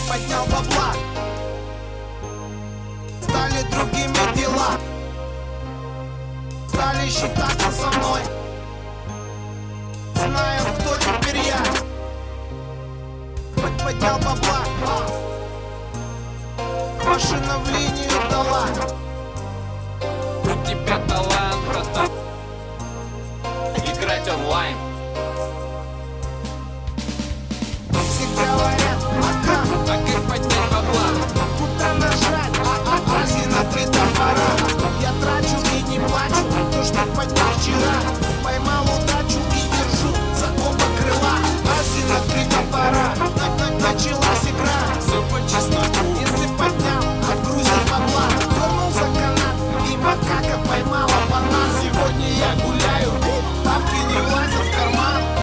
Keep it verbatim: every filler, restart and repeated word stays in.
поднял бабла, стали другими дела, стали считаться со мной, знаю, кто теперь я. Поднял бабла, машина в линию дала. У тебя талант, братан, играть онлайн. Все говорят, а как? А как поднять бабла? Куда нажать? А-а-а, на три топора. Я трачу и не плачу, то, что поднял вчера.